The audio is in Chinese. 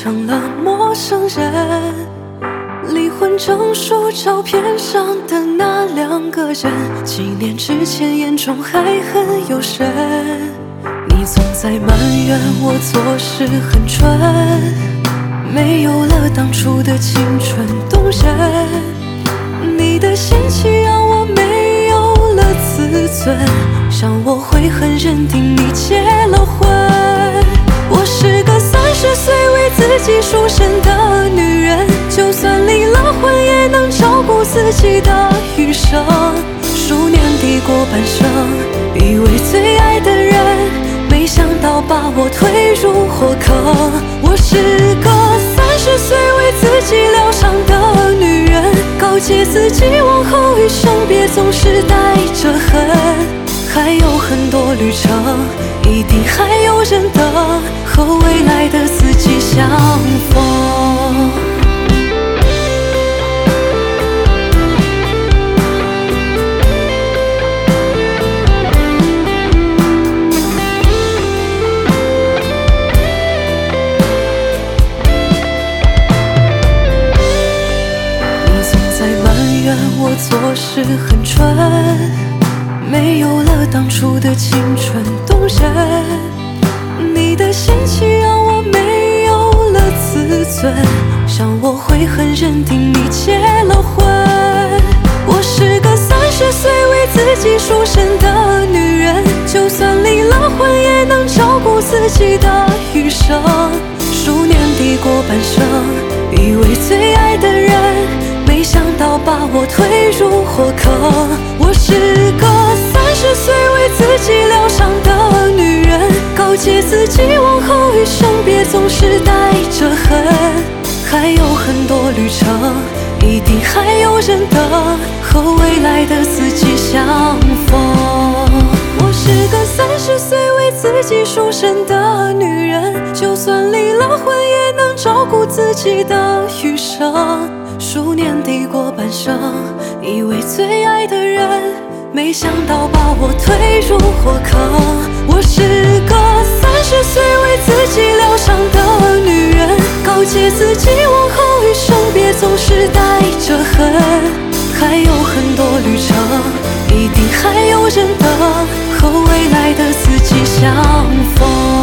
成了陌生人。离婚证书照片上的那2个人，几年之前眼中还很有神。你总在埋怨我做事很蠢，没有了当初的青春动人。你的嫌弃让我没有了自尊，让我悔恨认定你结了婚。我是个30岁为自己赎身的女人，就算离了婚也能照顾自己的余生。数年抵过半生，以为最爱的人，没想到把我推入火坑。我是个30岁为自己疗伤的女人，告诫自己往后余生别总是带着恨。还有很多旅程，一定还有人等，和未来的自己相逢。你总在埋怨我做事很蠢，没有了当初的青春动人。你的嫌弃让我没有了自尊，让我悔恨认定你结了婚。我是个30岁为自己赎身的女人，就算离了婚也能照顾自己的余生。数年抵过半生，以为最爱的人，没想到把我推入火坑。我是个30岁为自己疗伤的女人，告诫自己往后余生别总是带着恨。还有很多旅程，一定还有人等，和未来的自己相逢。我是个30岁为自己赎身的女人，就算离了婚也能照顾自己的余生。数年抵过半生，以为最爱的人，没想到把我推入火坑。我是个30岁为自己疗伤的女人，告诫自己往后余生别总是带着恨。还有很多旅程，一定还有人等，和未来的自己相逢。